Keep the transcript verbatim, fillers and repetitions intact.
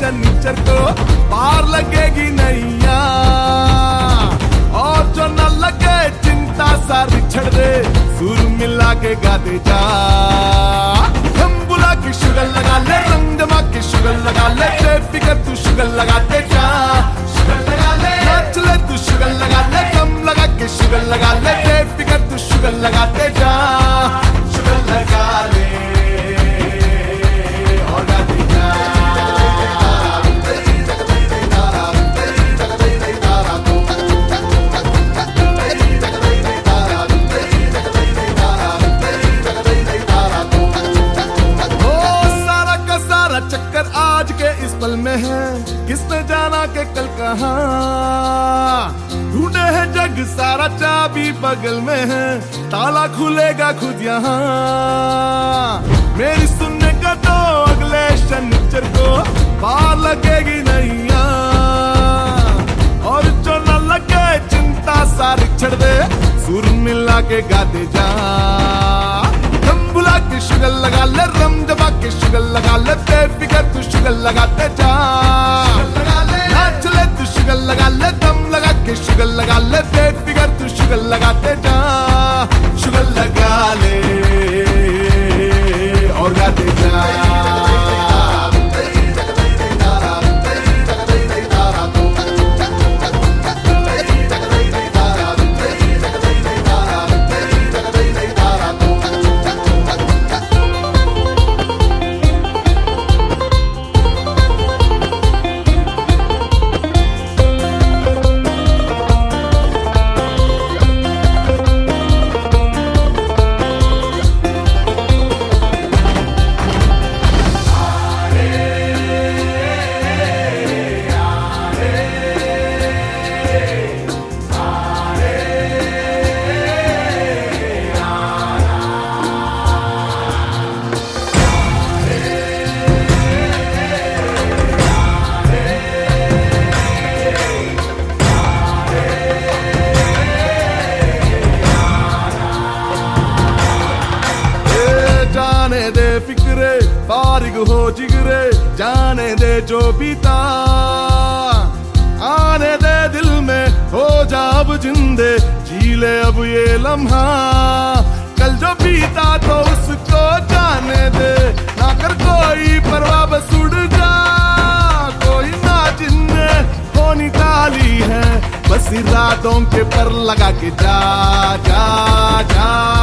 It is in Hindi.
शनिचर को पार लगेगी नैया। और जो न लगे चिंता सारी छड़ दे, सुर मिला के गाते जा। हम बुला के शुगर लगा ले, रंग जमा के शुगर लगा ले, बेफिक्र तू शुगर लगाते जा। शुगर लगा ले, नाच ले तू शुगर लगा ले, कम लगा के शुगर लगा ले, बेफिक्र तू शुगर लगाते जा। शुगर लगा ले और गाते जा। चक्कर आज के इस पल में है, किसने जाना के कल कहां। ढूंढे है जग सारा, चाबी बगल में है, ताला खुलेगा खुद यहाँ। मेरी सुनने का तो अगले शनिचर को पार लगेगी नैया। और जो न लगे चिंता सारी छड़ दे, सुर मिला के गाते जा। बुला के शुगर लगा ले, रम जमा के शुगर लगा ले, बेफिक्र तू शुगर लगाते जा। नाच ले तू शुगर लगा ले, दम लगा के शुगर लगा ले, बेफिक्र तू शुगर लगाते जा। शुगर लगा ले और गाते जा। फिक्रे फारिग हो जिगरे, जाने दे जो बीता। आने दे दिल में, हो जा अब जिंदे, जी ले अब ये लम्हा। कल जो बीता तो उसको जाने दे, ना कर कोई परवाह, बस उड़ जा। कोई ना जिन्ने होनी काली है, बस इरादों के पर लगा के जा जा जा।